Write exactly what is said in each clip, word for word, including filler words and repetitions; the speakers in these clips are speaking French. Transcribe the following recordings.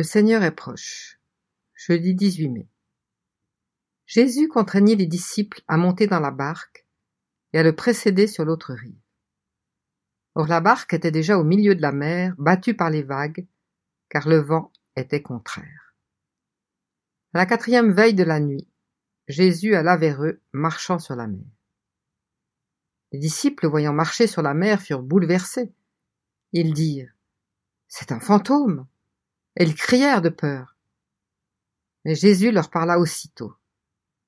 Le Seigneur est proche. Jeudi dix-huit mai. Jésus contraignit les disciples à monter dans la barque et à le précéder sur l'autre rive. Or la barque était déjà au milieu de la mer, battue par les vagues, car le vent était contraire. À la quatrième veille de la nuit, Jésus alla vers eux, marchant sur la mer. Les disciples, voyant marcher sur la mer, furent bouleversés. Ils dirent : « C'est un fantôme !» et ils crièrent de peur. Mais Jésus leur parla aussitôt, disant :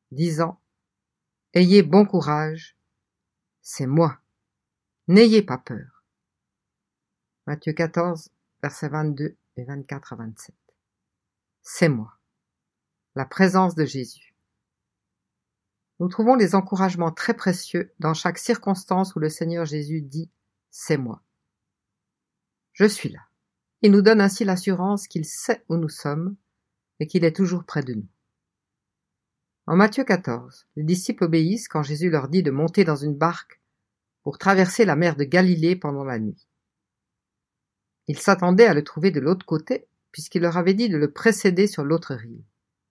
« Ayez bon courage, c'est moi, n'ayez pas peur. » Matthieu quatorze, versets vingt-deux et vingt-quatre à vingt-sept. C'est moi, la présence de Jésus. Nous trouvons des encouragements très précieux dans chaque circonstance où le Seigneur Jésus dit « c'est moi ». Je suis là. Il nous donne ainsi l'assurance qu'il sait où nous sommes et qu'il est toujours près de nous. En Matthieu quatorze, les disciples obéissent quand Jésus leur dit de monter dans une barque pour traverser la mer de Galilée pendant la nuit. Ils s'attendaient à le trouver de l'autre côté, puisqu'il leur avait dit de le précéder sur l'autre rive.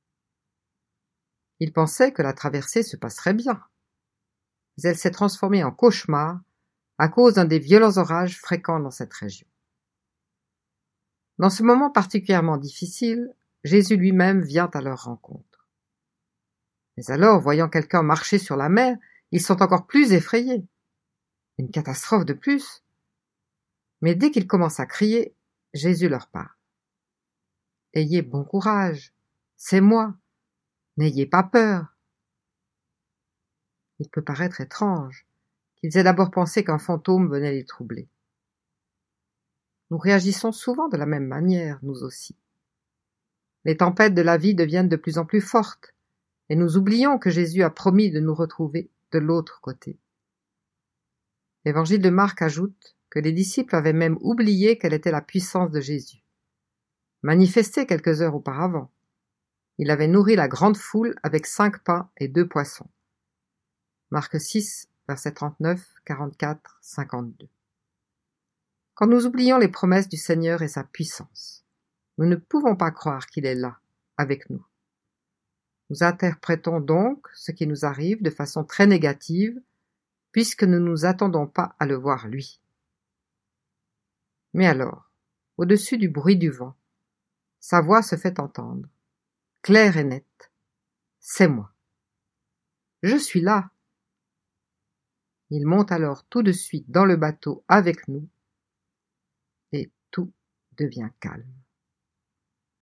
Ils pensaient que la traversée se passerait bien, mais elle s'est transformée en cauchemar à cause d'un des violents orages fréquents dans cette région. Dans ce moment particulièrement difficile, Jésus lui-même vient à leur rencontre. Mais alors, voyant quelqu'un marcher sur la mer, ils sont encore plus effrayés. Une catastrophe de plus. Mais dès qu'ils commencent à crier, Jésus leur parle. « Ayez bon courage, c'est moi, n'ayez pas peur. » Il peut paraître étrange qu'ils aient d'abord pensé qu'un fantôme venait les troubler. Nous réagissons souvent de la même manière, nous aussi. Les tempêtes de la vie deviennent de plus en plus fortes, et nous oublions que Jésus a promis de nous retrouver de l'autre côté. L'Évangile de Marc ajoute que les disciples avaient même oublié quelle était la puissance de Jésus. Manifestée quelques heures auparavant, il avait nourri la grande foule avec cinq pains et deux poissons. Marc six, versets trente-neuf, quarante-quatre, cinquante-deux. Quand nous oublions les promesses du Seigneur et sa puissance, nous ne pouvons pas croire qu'il est là, avec nous. Nous interprétons donc ce qui nous arrive de façon très négative, puisque nous ne nous attendons pas à le voir lui. Mais alors, au-dessus du bruit du vent, sa voix se fait entendre, claire et nette. C'est moi. Je suis là. Il monte alors tout de suite dans le bateau avec nous, et tout devient calme.